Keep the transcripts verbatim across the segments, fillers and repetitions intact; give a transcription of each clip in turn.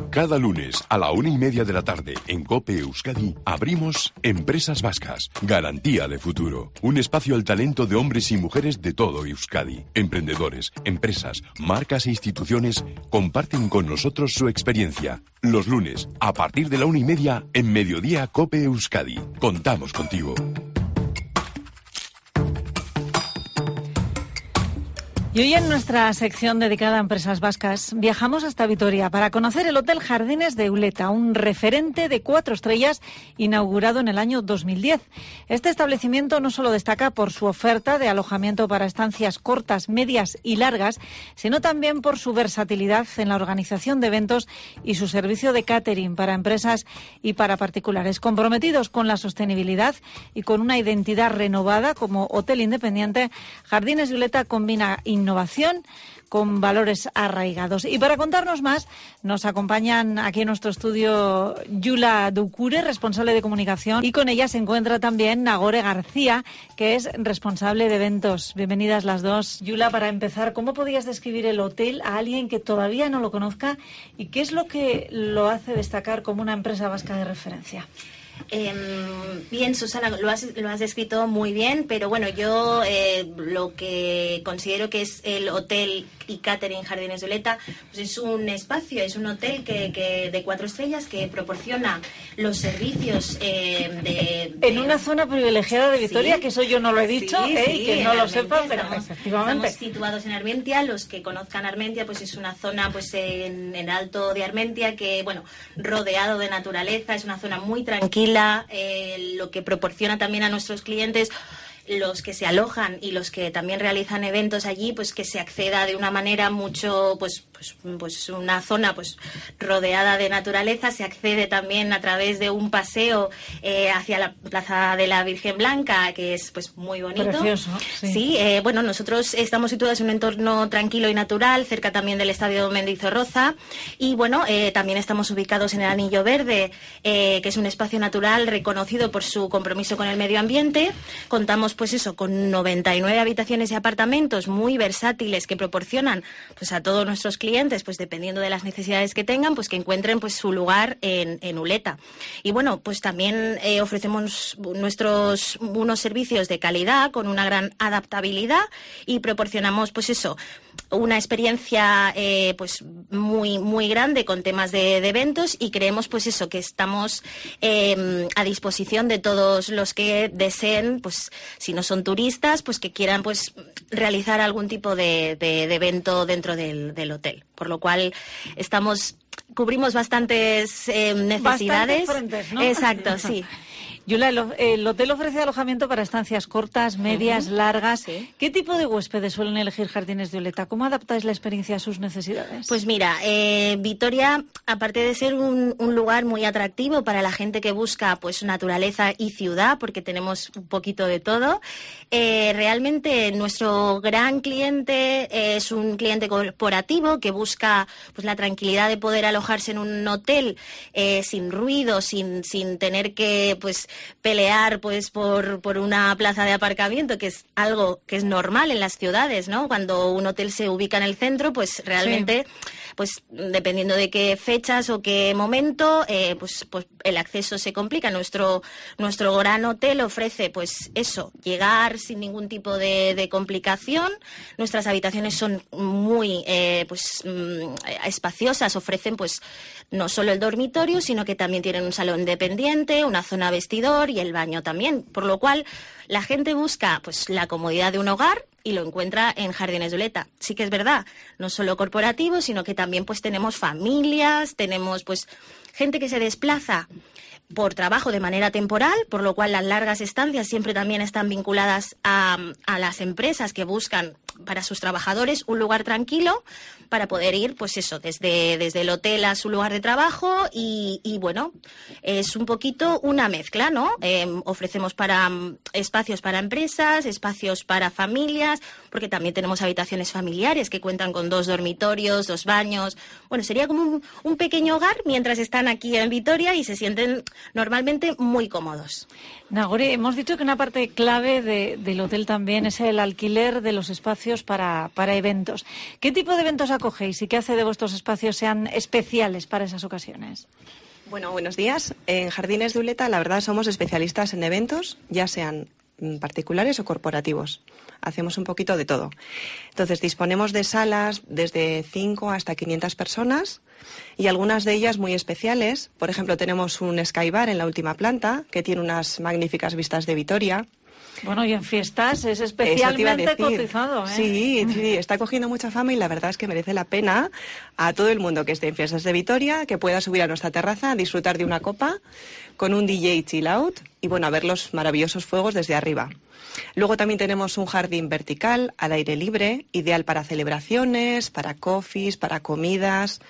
Cada lunes a la una y media de la tarde en COPE Euskadi abrimos Empresas Vascas, garantía de futuro. Un espacio al talento de hombres y mujeres de todo Euskadi. Emprendedores, empresas, marcas e instituciones comparten con nosotros su experiencia. Los lunes, a partir de la una y media, en Mediodía COPE Euskadi. Contamos contigo. Y hoy en nuestra sección dedicada a empresas vascas viajamos hasta Vitoria para conocer el Hotel Jardines de Uleta, un referente de cuatro estrellas inaugurado en el año dos mil diez. Este establecimiento no solo destaca por su oferta de alojamiento para estancias cortas, medias y largas, sino también por su versatilidad en la organización de eventos y su servicio de catering para empresas y para particulares. Comprometidos con la sostenibilidad y con una identidad renovada como hotel independiente, Jardines de Uleta combina innovación con valores arraigados. Y para contarnos más, nos acompañan aquí en nuestro estudio Yula Ducure, responsable de comunicación, y con ella se encuentra también Nagore García, que es responsable de eventos. Bienvenidas las dos. Yula, para empezar, ¿cómo podrías describir el hotel a alguien que todavía no lo conozca y qué es lo que lo hace destacar como una empresa vasca de referencia? Eh, bien, Susana, lo has, lo has descrito muy bien, pero bueno, yo eh, lo que considero que es el hotel y catering Jardines de Uleta, pues es un espacio, es un hotel que, que de cuatro estrellas que proporciona los servicios eh, de, de... En una zona privilegiada de Vitoria, sí, que eso yo no lo he dicho, sí, eh, sí, y que no lo sepan, pero estamos, efectivamente. Estamos situados en Armentia. Los que conozcan Armentia, pues es una zona pues en, en alto de Armentia que, bueno, rodeado de naturaleza, es una zona muy tranquila. Eh, lo que proporciona también a nuestros clientes, los que se alojan y los que también realizan eventos allí, pues que se acceda de una manera mucho, pues, pues, pues una zona pues rodeada de naturaleza. Se accede también a través de un paseo eh, hacia la Plaza de la Virgen Blanca, que es pues muy bonito. Precioso, sí. Sí, eh, bueno, nosotros estamos situados en un entorno tranquilo y natural, cerca también del Estadio Mendizorroza, y bueno, eh, también estamos ubicados en el Anillo Verde, eh, que es un espacio natural reconocido por su compromiso con el medio ambiente. Contamos pues eso, con noventa y nueve habitaciones y apartamentos muy versátiles que proporcionan pues a todos nuestros clientes, pues dependiendo de las necesidades que tengan, pues que encuentren pues su lugar en, en Uleta. Y bueno, pues también eh, ofrecemos nuestros unos servicios de calidad con una gran adaptabilidad y proporcionamos pues eso, una experiencia eh, pues muy muy grande con temas de, de eventos, y creemos pues eso, que estamos eh, a disposición de todos los que deseen, pues si no son turistas, pues que quieran pues realizar algún tipo de, de, de evento dentro del, del hotel, por lo cual estamos cubrimos bastantes eh, necesidades. Bastantes frentes, ¿no? Exacto, sí. Yula, el, el hotel ofrece alojamiento para estancias cortas, medias, uh-huh. largas. Sí. ¿Qué tipo de huéspedes suelen elegir Jardines de Uleta? ¿Cómo adaptáis la experiencia a sus necesidades? Pues mira, eh, Vitoria, aparte de ser un, un lugar muy atractivo para la gente que busca pues naturaleza y ciudad, porque tenemos un poquito de todo, eh, realmente nuestro gran cliente es un cliente corporativo que busca pues la tranquilidad de poder alojarse en un hotel eh, sin ruido, sin, sin tener que pues pelear pues por, por una plaza de aparcamiento, que es algo que es normal en las ciudades, ¿no? Cuando un hotel se ubica en el centro, pues realmente, sí. pues dependiendo de qué fechas o qué momento, eh, pues, pues el acceso se complica. Nuestro, nuestro gran hotel ofrece pues eso, llegar sin ningún tipo de, de complicación. Nuestras habitaciones son muy eh, pues mm, espaciosas, ofrecen pues no solo el dormitorio, sino que también tienen un salón independiente, una zona vestidor y el baño también, por lo cual la gente busca pues la comodidad de un hogar y lo encuentra en Jardines de Uleta. Sí que es verdad, no solo corporativo, sino que también pues tenemos familias, tenemos pues gente que se desplaza por trabajo de manera temporal, por lo cual las largas estancias siempre también están vinculadas a, a las empresas que buscan para sus trabajadores un lugar tranquilo para poder ir, pues eso, desde, desde el hotel a su lugar de trabajo y, y bueno, es un poquito una mezcla, ¿no? Eh, ofrecemos para um, espacios para empresas, espacios para familias, porque también tenemos habitaciones familiares que cuentan con dos dormitorios, dos baños. Bueno, sería como un, un pequeño hogar mientras están aquí en Vitoria y se sienten normalmente muy cómodos. Nagore, hemos dicho que una parte clave de, del hotel también es el alquiler de los espacios espacios para, para eventos. ¿Qué tipo de eventos acogéis y qué hace de vuestros espacios sean especiales para esas ocasiones? Bueno, buenos días. En Jardines de Uleta, la verdad, somos especialistas en eventos, ya sean particulares o corporativos. Hacemos un poquito de todo. Entonces, disponemos de salas desde cinco hasta quinientas personas y algunas de ellas muy especiales. Por ejemplo, tenemos un Skybar en la última planta que tiene unas magníficas vistas de Vitoria. Bueno, y en fiestas es especialmente cotizado, ¿eh? Sí, sí, está cogiendo mucha fama y la verdad es que merece la pena a todo el mundo que esté en fiestas de Vitoria, que pueda subir a nuestra terraza a disfrutar de una copa con un D J chill out y, bueno, a ver los maravillosos fuegos desde arriba. Luego también tenemos un jardín vertical al aire libre, ideal para celebraciones, para coffees, para comidas,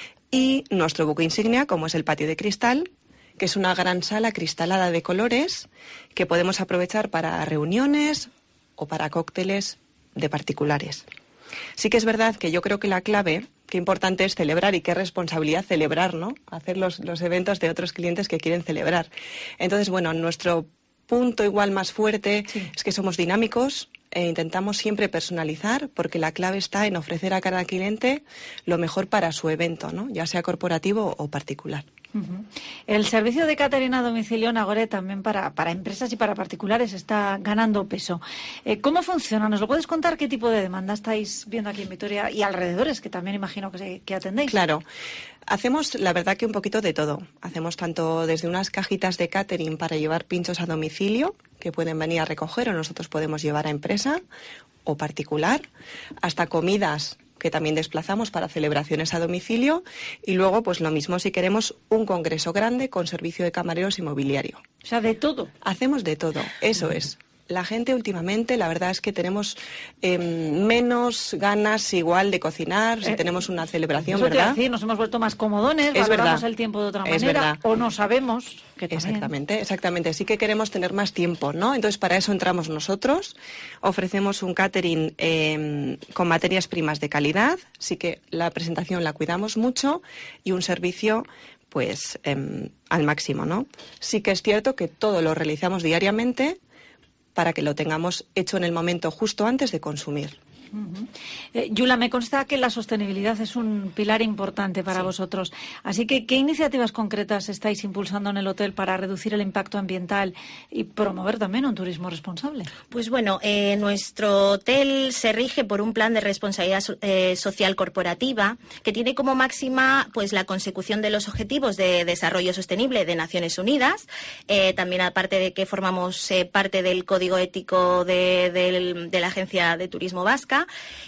y nuestro buque insignia, como es el patio de cristal, que es una gran sala cristalada de colores que podemos aprovechar para reuniones o para cócteles de particulares. Sí que es verdad que yo creo que la clave, qué importante es celebrar y qué responsabilidad celebrar, ¿no? Hacer los, los eventos de otros clientes que quieren celebrar. Entonces, bueno, nuestro punto igual más fuerte sí. es que somos dinámicos e intentamos siempre personalizar, porque la clave está en ofrecer a cada cliente lo mejor para su evento, ¿no? Ya sea corporativo o particular. Uh-huh. El servicio de catering a domicilio en Agore también para, para empresas y para particulares está ganando peso. Eh, ¿Cómo funciona? ¿Nos lo puedes contar? ¿Qué tipo de demanda estáis viendo aquí en Vitoria y alrededores, que también imagino que, se, que atendéis? Claro. Hacemos, la verdad, que un poquito de todo. Hacemos tanto desde unas cajitas de catering para llevar pinchos a domicilio, que pueden venir a recoger o nosotros podemos llevar a empresa o particular, hasta comidas que también desplazamos para celebraciones a domicilio, y luego, pues lo mismo si queremos un congreso grande con servicio de camareros y mobiliario. O sea, de todo. Hacemos de todo, eso es. La gente últimamente, la verdad es que tenemos eh, menos ganas igual de cocinar, si eh, tenemos una celebración, eso ¿verdad? Te decir, nos hemos vuelto más comodones, es valoramos verdad. el tiempo de otra es manera, verdad. o no sabemos que también. Exactamente, exactamente. Sí que queremos tener más tiempo, ¿no? Entonces, para eso entramos nosotros, ofrecemos un catering eh, con materias primas de calidad, sí que la presentación la cuidamos mucho y un servicio pues eh, al máximo, ¿no? Sí que es cierto que todo lo realizamos diariamente para que lo tengamos hecho en el momento justo antes de consumir. Uh-huh. eh, Yula, me consta que la sostenibilidad es un pilar importante para sí. vosotros. Así que, ¿qué iniciativas concretas estáis impulsando en el hotel para reducir el impacto ambiental y promover también un turismo responsable? Pues bueno, eh, nuestro hotel se rige por un plan de responsabilidad eh, social corporativa que tiene como máxima pues la consecución de los objetivos de desarrollo sostenible de Naciones Unidas. Eh, también, aparte de que formamos eh, parte del código ético de, de, de la Agencia de Turismo Vasca.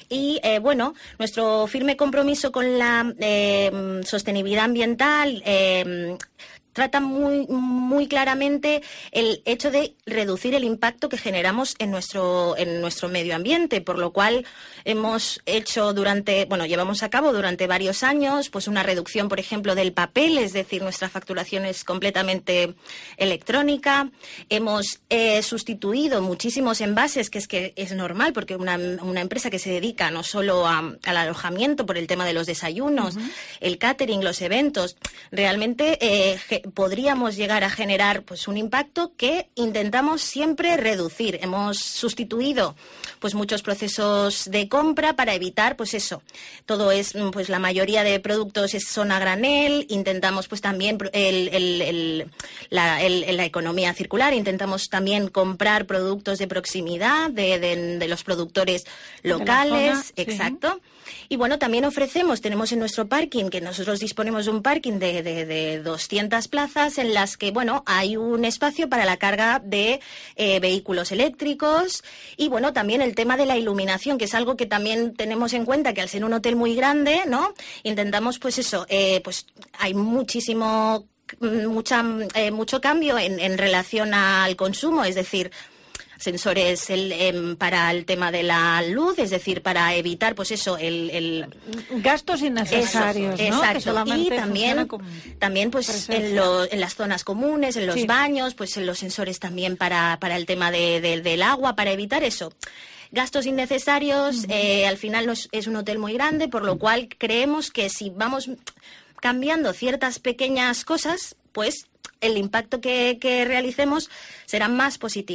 Y eh, bueno, nuestro firme compromiso con la eh, sostenibilidad ambiental eh, trata muy, muy claramente el hecho de reducir el impacto que generamos en nuestro, en nuestro medio ambiente, por lo cual hemos hecho durante, bueno, llevamos a cabo durante varios años, pues una reducción, por ejemplo, del papel, es decir, nuestra facturación es completamente electrónica. Hemos eh, sustituido muchísimos envases, que es que es normal, porque una, una empresa que se dedica no solo a, al alojamiento por el tema de los desayunos, uh-huh. el catering, los eventos, realmente eh, podríamos llegar a generar pues un impacto que intentamos siempre reducir. Hemos sustituido pues muchos procesos de compra para evitar pues eso. Todo es pues la mayoría de productos son a granel. Intentamos pues también el, el, el, la, el, la economía circular. Intentamos también comprar productos de proximidad de, de, de los productores locales. Zona, exacto. Sí. Y bueno, también ofrecemos, tenemos en nuestro parking, que nosotros disponemos de un parking de, de, de doscientas plazas en las que, bueno, hay un espacio para la carga de eh, vehículos eléctricos y, bueno, también el tema de la iluminación, que es algo que también tenemos en cuenta, que al ser un hotel muy grande, ¿no? Intentamos, pues eso, eh, pues hay muchísimo, mucha, eh, mucho cambio en, en relación al consumo, es decir, sensores el, eh, para el tema de la luz, es decir, para evitar, pues eso, el... el gastos innecesarios, eso, ¿no? Exacto, que y también, también pues en, lo, en las zonas comunes, en los sí. baños, pues en los sensores también para, para el tema de, de, del agua, para evitar eso. Gastos innecesarios, uh-huh. eh, al final no es, es un hotel muy grande, por lo cual creemos que si vamos cambiando ciertas pequeñas cosas, pues el impacto que, que realicemos será más positivo.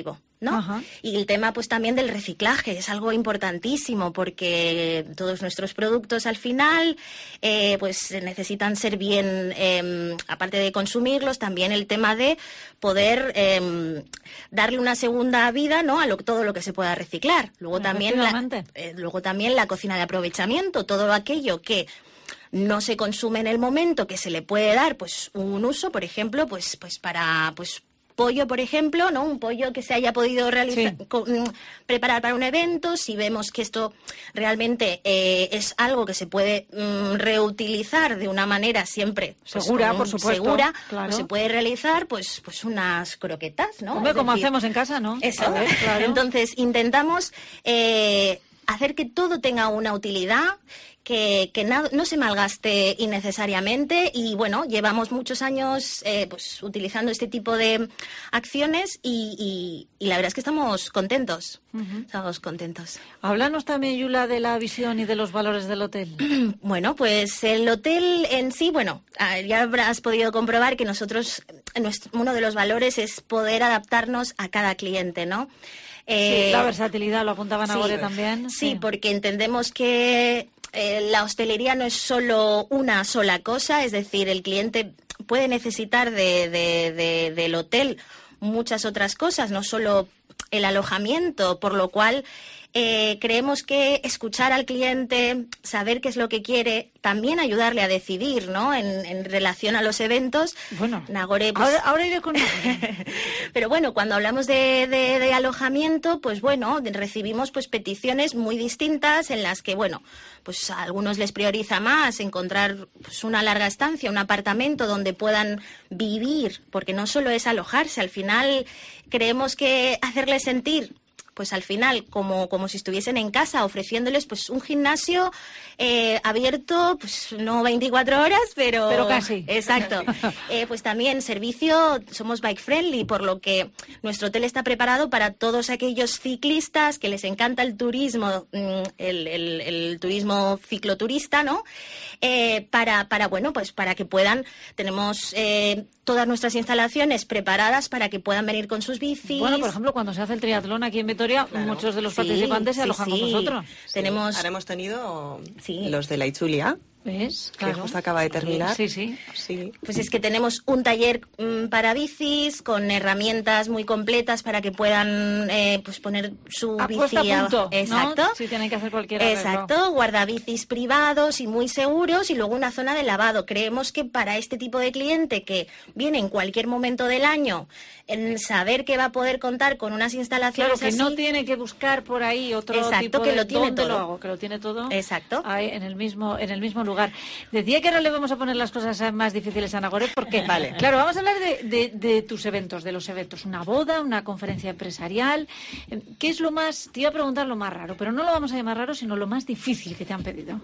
¿no? Ajá. Y el tema pues también del reciclaje es algo importantísimo porque todos nuestros productos al final eh, pues necesitan ser bien, eh, aparte de consumirlos, también el tema de poder eh, darle una segunda vida, ¿no? A lo, todo lo que se pueda reciclar. Luego también, la, eh, luego también la cocina de aprovechamiento, todo aquello que no se consume en el momento, que se le puede dar pues un uso, por ejemplo, pues, pues para pues pollo, por ejemplo, ¿no? Un pollo que se haya podido realizar, sí. con, preparar para un evento, si vemos que esto realmente eh, es algo que se puede mm, reutilizar de una manera siempre pues, segura, con, por supuesto, segura, claro. Pues se puede realizar pues pues unas croquetas, ¿no? Hombre, como decir, hacemos en casa, ¿no? Eso. Ver, claro. Entonces intentamos eh, hacer que todo tenga una utilidad, que, que na, no se malgaste innecesariamente y bueno, llevamos muchos años eh, pues utilizando este tipo de acciones y, y, y la verdad es que estamos contentos, uh-huh. estamos contentos. Háblanos también, Yula, de la visión y de los valores del hotel. Bueno, pues el hotel en sí, bueno, ya habrás podido comprobar que nosotros, nuestro, uno de los valores es poder adaptarnos a cada cliente, ¿no? Eh, sí, la versatilidad, lo apuntaban sí, ahora también. Sí, sí, porque entendemos que eh, la hostelería no es solo una sola cosa, es decir, el cliente puede necesitar de, de, de, del hotel muchas otras cosas, no solo el alojamiento, por lo cual eh, creemos que escuchar al cliente, saber qué es lo que quiere, también ayudarle a decidir, ¿no? En, en relación a los eventos. Bueno, Nagore, pues... ahora, ahora iré con Nagore. Pero bueno, cuando hablamos de, de, de alojamiento, pues bueno, recibimos pues peticiones muy distintas en las que, bueno, pues a algunos les prioriza más encontrar pues, una larga estancia, un apartamento donde puedan vivir, porque no solo es alojarse, al final creemos que hacerles sentir pues al final como, como si estuviesen en casa, ofreciéndoles pues un gimnasio eh, abierto, pues no veinticuatro horas, pero... Pero casi. Exacto. eh, pues también servicio, somos bike friendly, por lo que nuestro hotel está preparado para todos aquellos ciclistas que les encanta el turismo, el, el, el turismo cicloturista, ¿no? Eh, para, para, bueno, pues para que puedan, tenemos eh, todas nuestras instalaciones preparadas para que puedan venir con sus bicis. Bueno, por ejemplo, cuando se hace el triatlón aquí en Vitoria, claro. muchos de los participantes sí, se alojan sí, con sí. nosotros. Sí. Tenemos... Ahora hemos tenido sí. los de la Itzulia. ¿Ves? Que claro. justo acaba de terminar. Sí, sí. sí. Pues es que tenemos un taller mmm, para bicis con herramientas muy completas para que puedan eh, pues poner su a bici a punto, exacto. ¿no? Si tienen que hacer cualquier arreglo. Exacto, guardabicis privados y muy seguros y luego una zona de lavado. Creemos que para este tipo de cliente que viene en cualquier momento del año, en saber que va a poder contar con unas instalaciones claro, que así, no tiene que buscar por ahí otro exacto, tipo que de lo tiene ¿dónde todo? Lo hago? Que lo tiene todo. Exacto. Ahí, en el mismo en el mismo lugar. Decía que ahora le vamos a poner las cosas más difíciles a Nagore porque, vale. claro, vamos a hablar de, de, de tus eventos, de los eventos. Una boda, una conferencia empresarial. ¿Qué es lo más, te iba a preguntar lo más raro, pero no lo vamos a llamar raro, sino lo más difícil que te han pedido?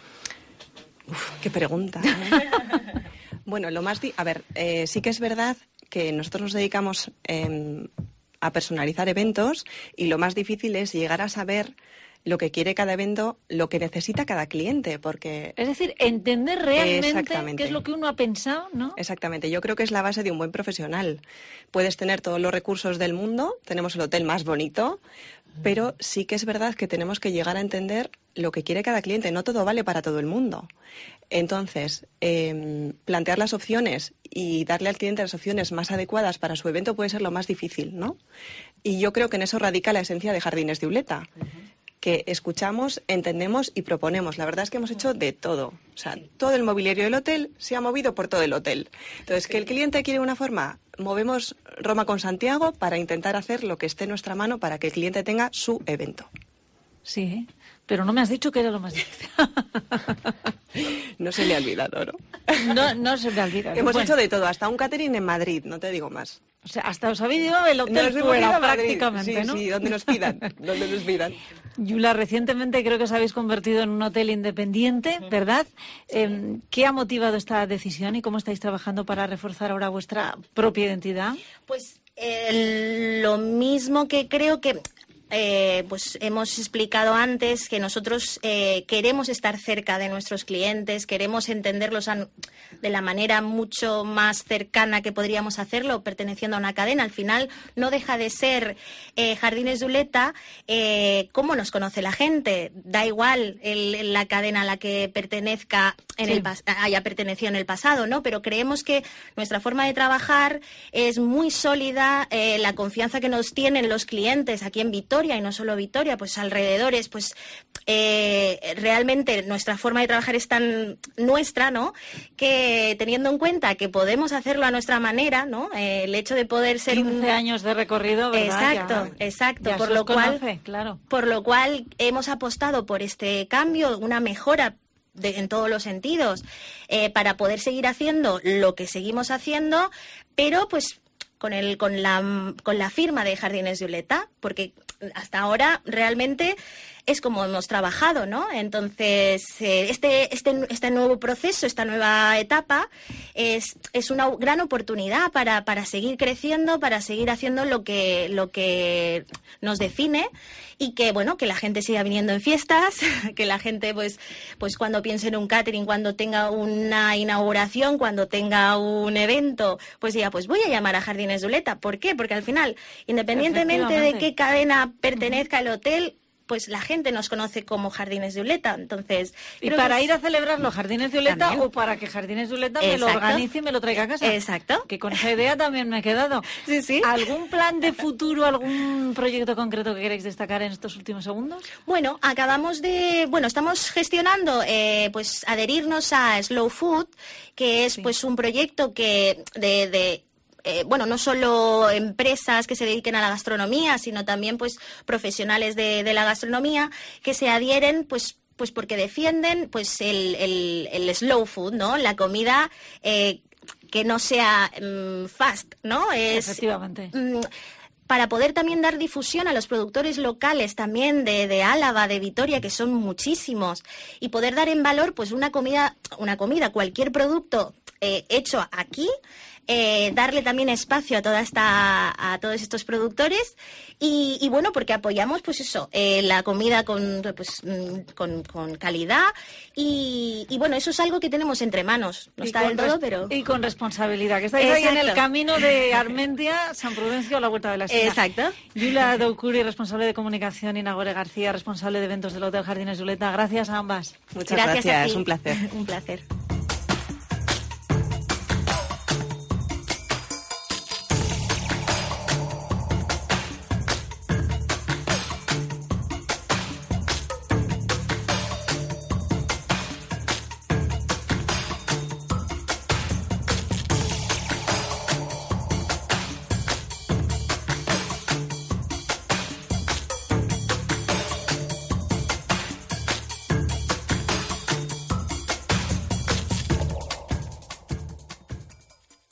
Uf, qué pregunta. ¿eh? Bueno, lo más... Di- a ver, eh, sí que es verdad que nosotros nos dedicamos eh, a personalizar eventos y lo más difícil es llegar a saber lo que quiere cada evento, lo que necesita cada cliente, porque... Es decir, entender realmente qué es lo que uno ha pensado, ¿no? Exactamente. Yo creo que es la base de un buen profesional. Puedes tener todos los recursos del mundo, tenemos el hotel más bonito, pero sí que es verdad que tenemos que llegar a entender lo que quiere cada cliente. No todo vale para todo el mundo. Entonces, eh, plantear las opciones y darle al cliente las opciones más adecuadas para su evento puede ser lo más difícil, ¿no? Y yo creo que en eso radica la esencia de Jardines de Uleta. Uh-huh. Que escuchamos, entendemos y proponemos. La verdad es que hemos hecho de todo. O sea, todo el mobiliario del hotel se ha movido por todo el hotel. Entonces, que el cliente quiere una forma, movemos Roma con Santiago para intentar hacer lo que esté en nuestra mano para que el cliente tenga su evento. Sí, pero no me has dicho que era lo más difícil. No se le ha olvidado, ¿no? No, no se me ha olvidado. Hemos bueno. hecho de todo, hasta un catering en Madrid, no te digo más. O sea, hasta os habéis llevado el hotel nos fuera a prácticamente, sí, ¿no? Sí, donde nos pidan, donde nos pidan. Yula, recientemente creo que os habéis convertido en un hotel independiente, ¿verdad? Eh, ¿Qué ha motivado esta decisión y cómo estáis trabajando para reforzar ahora vuestra propia identidad? Pues eh, lo mismo que creo que... eh, pues hemos explicado antes que nosotros eh, queremos estar cerca de nuestros clientes, queremos entenderlos a, de la manera mucho más cercana que podríamos hacerlo perteneciendo a una cadena. Al final no deja de ser eh, Jardines de Uleta eh, cómo nos conoce la gente. Da igual el, la cadena a la que pertenezca en sí. el pas- haya pertenecido en el pasado, ¿no? Pero creemos que nuestra forma de trabajar es muy sólida, eh, la confianza que nos tienen los clientes aquí en Vitoria, y no solo Vitoria, pues alrededores, pues eh, realmente nuestra forma de trabajar es tan nuestra, ¿no? Que teniendo en cuenta que podemos hacerlo a nuestra manera, ¿no? Eh, el hecho de poder ser quince un... años de recorrido, ¿verdad? Exacto, ya, exacto. ya por se lo os cual, conoce, claro. por lo cual hemos apostado por este cambio, una mejora de, en todos los sentidos, eh, para poder seguir haciendo lo que seguimos haciendo, pero pues con el con la con la firma de Jardines de Uleta, porque hasta ahora realmente es como hemos trabajado, ¿no? Entonces, eh, este, este, este nuevo proceso, esta nueva etapa, es, es una gran oportunidad para, para seguir creciendo, para seguir haciendo lo que, lo que nos define y que, bueno, que la gente siga viniendo en fiestas, que la gente, pues, pues cuando piense en un catering, cuando tenga una inauguración, cuando tenga un evento, pues diga, pues voy a llamar a Jardines de Uleta. ¿Por qué? Porque al final, independientemente de qué cadena pertenezca el hotel, pues la gente nos conoce como Jardines de Uleta. Entonces, ¿y para ir a celebrar los Jardines de Uleta también, o para que Jardines de Uleta me exacto, lo organice y me lo traiga a casa? Exacto. Que con esa idea también me he quedado. Sí, sí. ¿Algún plan de futuro, algún proyecto concreto que queréis destacar en estos últimos segundos? Bueno, acabamos de... Bueno, estamos gestionando, eh, pues, adherirnos a Slow Food, que es, sí, pues, un proyecto que de... de Eh, bueno, no solo empresas que se dediquen a la gastronomía, sino también pues profesionales de, de la gastronomía que se adhieren pues pues porque defienden pues el, el, el slow food, ¿no? La comida eh, que no sea um, fast, ¿no? Es, efectivamente. Um, para poder también dar difusión a los productores locales también de, de Álava, de Vitoria, que son muchísimos, y poder dar en valor pues una comida, una comida, cualquier producto eh, hecho aquí, eh, darle también espacio a toda esta, a todos estos productores y, y bueno, porque apoyamos pues eso, eh, la comida con, pues, con, con calidad y, y bueno, eso es algo que tenemos entre manos, no está del todo, pero... Y con responsabilidad, que estáis ahí en el camino de Armentia, San Prudencio, a la vuelta de la esquina. Exacto. Yula Doucouri, responsable de comunicación, y Nagore García, responsable de eventos del Hotel Jardines de Uleta. Gracias a ambas. Muchas gracias, gracias. A ti. Un placer. Un placer.